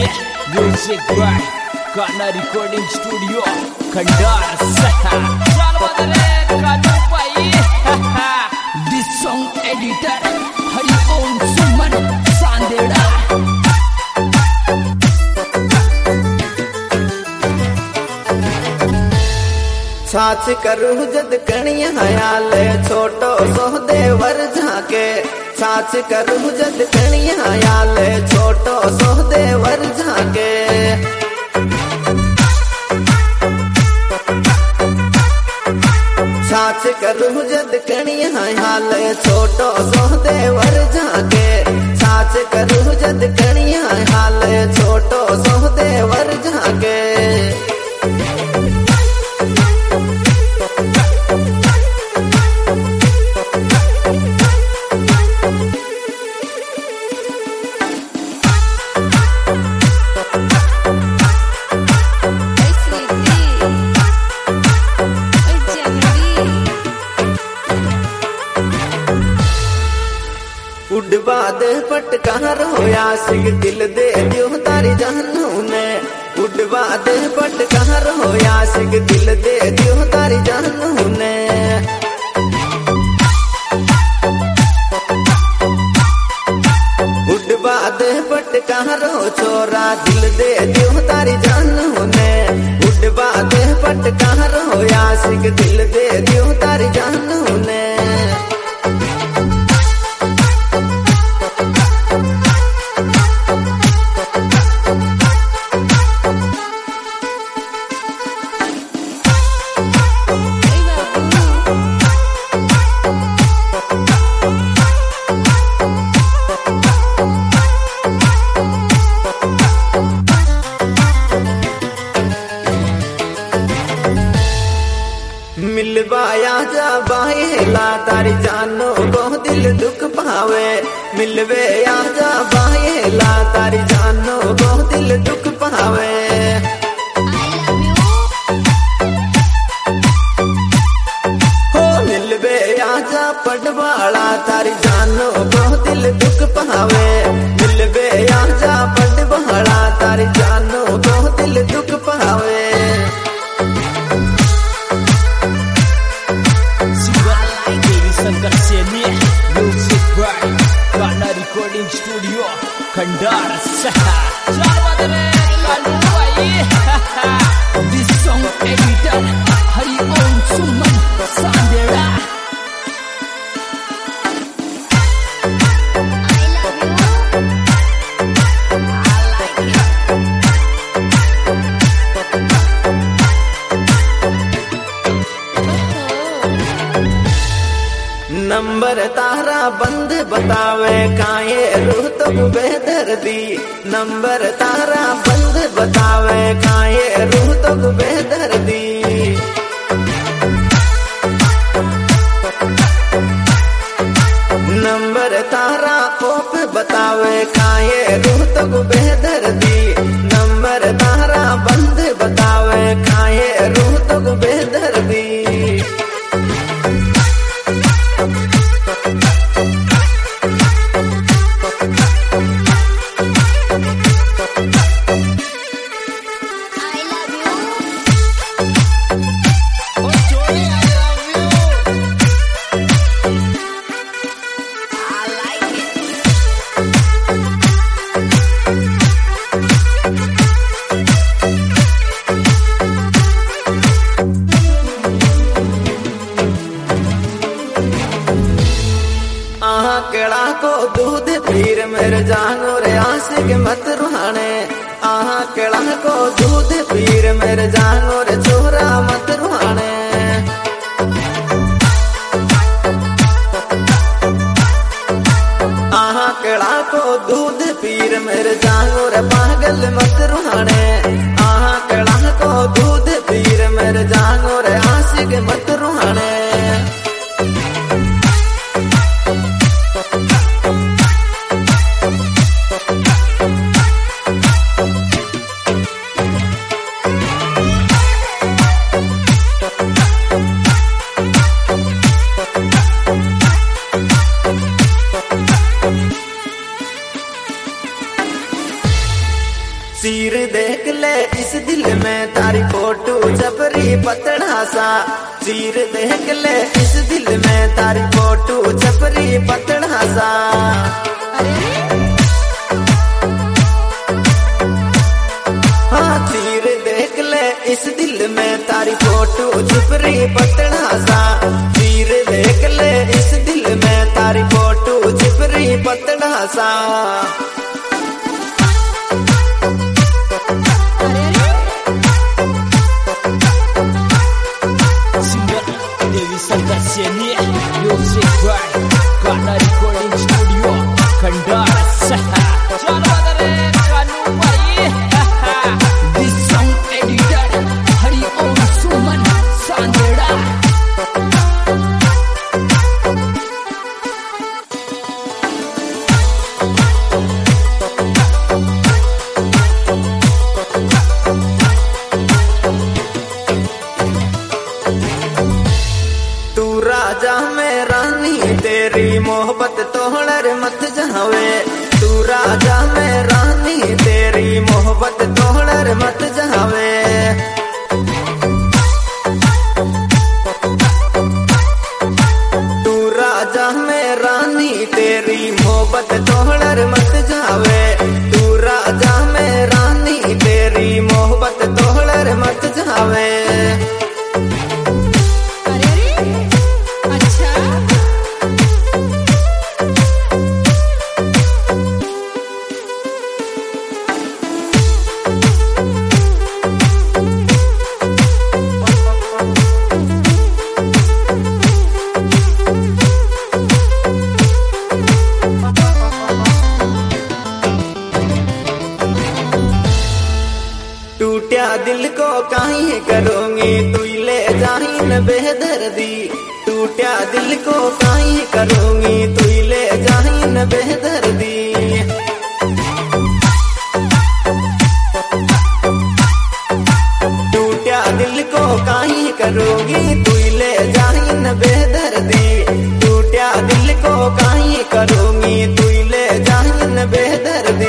Seni Music by Kana Recording Studio Kandar Salwadare Kanu Pai This song editor Hari Om Suman Sandeda साच करूँ जद कणिया हयाल छोटो सोहदे वर झाके साच करूँ जद कणिया हयाल छोटो सोहदे वर झाके साच करूँ जद कणिया हयाल छोटो सोहदे वर झाके साच करूँ जद कणिया हयाल छोटो सोहदे वर झाके उड़वा दे पटकार होया सिंह दिल दे दियो तारी जानू ने उड़वा दे पटकार होया सिंह दिल दे दियो तारी जानू ने उड़वा दे पटकार हो छोरा दिल दे दियो तारी जानू ने उड़वा दे पटकार होया सिंह दिल दे दियो तारी जानू ने मिलवाया जा बाहेला तारी जानो को दिल दुख पावे मिलवे आ जा बाहेला तारी जानो को दिल दुख पावे हो मिलवे आ जा पडवाला तारी जानो को दिल दुख पावे मिलवे आ जा पडवाला तारी जानो को दिल दुख पावे Seni Music by Kana Recording Studio Kandar Salwadare Kanu Pai This song editor Hari Om Suman Sandeda number तारा बंद बतावे काये रूह तो बेदर्दी नंबर तारा बंद बतावे काये रूह तो बेदर्दी नंबर तारा पोप बतावे काये रूह तो बेदर्दी नंबर तारा बंद बतावे काये रूह तो बेदर्दी केड़ा को दूध पीर मेरे जानो रे आशिक मत रुहाने आहा केड़ा को दूध पीर मेरे जानो रे छोरा मत रुहाने आहा केड़ा को दूध पीर मेरे जानो रे पागल मत रुहाने आहा केड़ा को दूध पीर मेरे जानो रे आशिक मत रुहाने ले इस दिल में तारी फोटो छपरी पतड़ा सा। चीर देख ले इस दिल में तारी फोटो छपरी पतड़ा सा। हाँ चीर देख ले इस दिल में तारी फोटो छपरी पतड़ा सा। चीर देख ले इस दिल में तारी फोटो छपरी पतड़ा सा। Music by Karna Recording Studio Kandara. Chalo dare Kanu bhai. This song editor Hari Om Suman Sandera. राजा में रानी तेरी मोहब्बत तोड़र मत जावे। तू राजा में रानी तेरी मोहब्बत तोड़र मत जावे। तू राजा में रानी तेरी मोहब्बत तोड़र मत जावे। तू राजा में रानी तेरी मोहब्बत तोड़र मत जावे। टूटिया दिल को काहे करोगी तू ले जाहिन बेदर्दी। टूटिया दिल को काहे करोगी तू ले जाहिन बेदर्दी। टूटिया दिल को काहे करोगी तू ले जाहिन बेदर्दी। टूटिया दिल को काहे करोगी तू ले जाहिन बेदर्दी।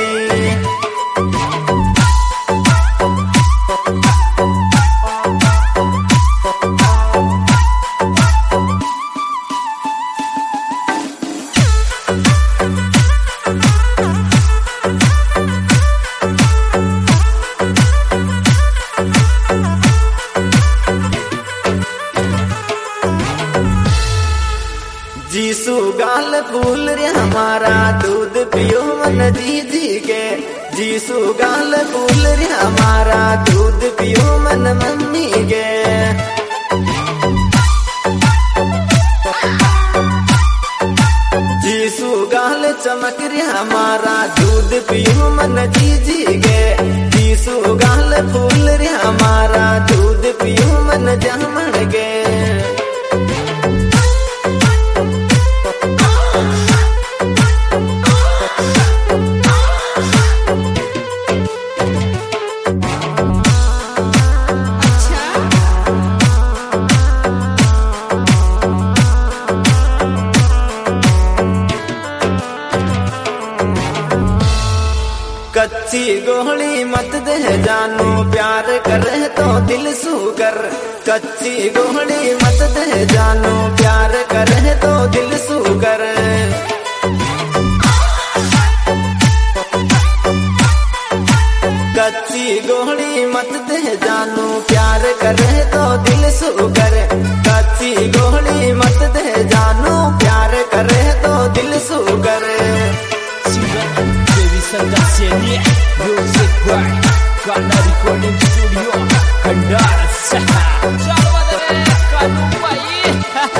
जीसू गाल फूल रे हमारा दूध पियो मन जी जी के। जीसू गाल फूल रे हमारा दूध पियो मन मम्मी के। जीसू गाल चमक रे हमारा दूध पियो मन जी जी के। जीसू गाल फूल रे हमारा दूध पियो मन जमण के। कच्ची गोली मत दे जानू प्यार करे तो दिल सूकर। कच्ची गोली मत दे जानू प्यार करे तो दिल सूकर। कच्ची गोली मत दे जानू प्यार करे तो दिल सूकर। कच्ची गोली मत दे जानू प्यार करे तो दिल सूकर। Music by Karna Recording Studio Kandara. Chalo dare Kanu bhai.